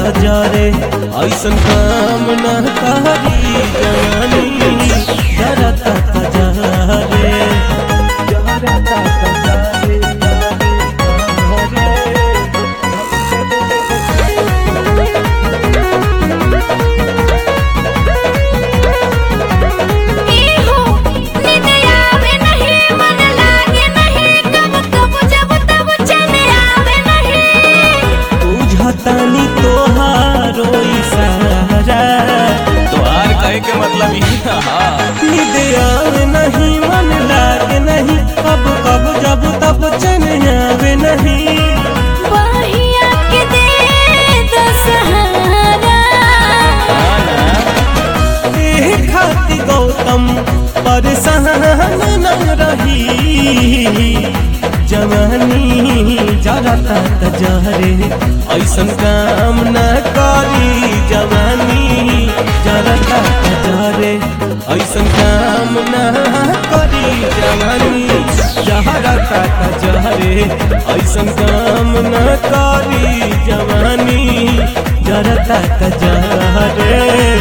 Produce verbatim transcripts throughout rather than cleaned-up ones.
जरे ऐसन काम न करी जवानी जरता जरे जरता तानी तोहारो इशारा तोहार कहे के मतलब नींद आवे नहीं मन लागे नहीं अब कब जब तब चैन आवे नहीं बहिया के दे दो सहारा एह खाती गौतम परेशान न रही जवानी जरता जरे ऐसन काम न करी जवानी जरता जरे ऐसन काम न करी जवानी जरता जरे ऐसन काम न करी जवानी जरता जरे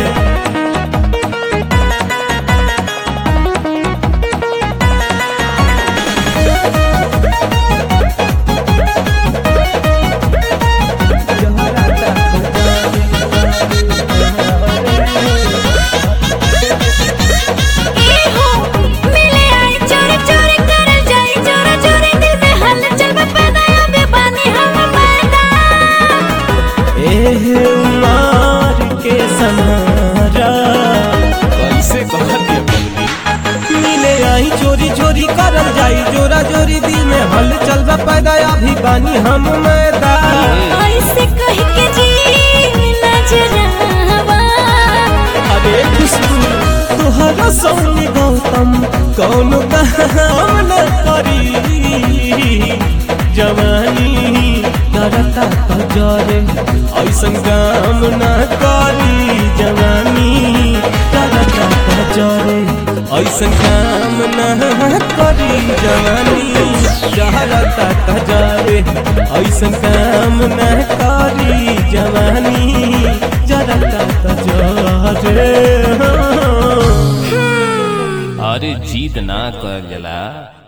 मार के सहारा कैसे कहते मिले आई चोरी चोरी करल जाई जोरा जोरी दिल में हल चल पैदा अभी बानी हम मैदा ऐसे कह के जी नजरावा अरे खुशबू तुहरा संग गौतम कौन काम न करी जवानी जरता जरे ऐसन काम न करी जवानी जरता जरे ऐसन काम न करी जवानी जरता जरे ऐसन काम न करी जवानी जरता जरे अरे जीत ना कर जला।